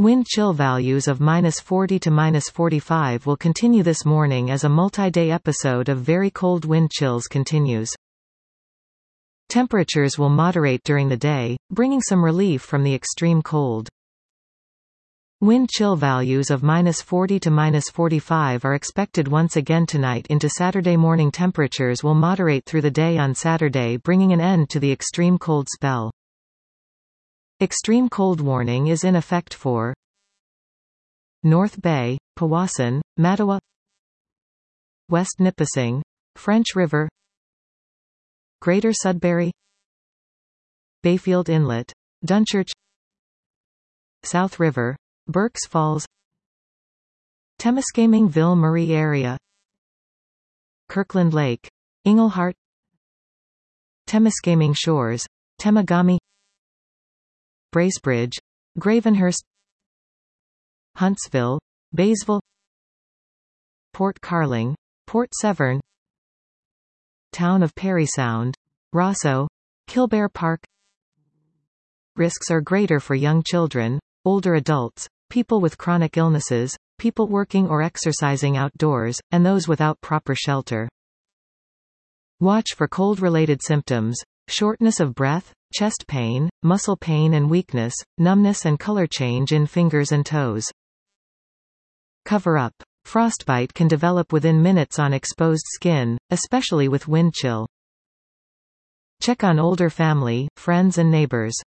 Wind chill values of -40 to -45 will continue this morning as a multi-day episode of very cold wind chills continues. Temperatures will moderate during the day, bringing some relief from the extreme cold. Wind chill values of -40 to -45 are expected once again tonight into Saturday morning. Temperatures will moderate through the day on Saturday, bringing an end to the extreme cold spell. Extreme cold warning is in effect for North Bay, Powassan, Mattawa, West Nipissing, French River, Greater Sudbury, Bayfield Inlet, Dunchurch, South River, Berks Falls, Temiskaming Ville Marie area, Kirkland Lake, Englehart, Temiskaming Shores, Temagami, Bracebridge, Gravenhurst, Huntsville, Baysville, Port Carling, Port Severn, Town of Parry Sound, Rosso, Killbear Park. Risks are greater for young children, older adults, people with chronic illnesses, people working or exercising outdoors, and those without proper shelter. Watch for cold-related symptoms: shortness of breath, chest pain, muscle pain and weakness, numbness and color change in fingers and toes. Cover up. Frostbite can develop within minutes on exposed skin, especially with wind chill. Check on older family, friends and neighbors.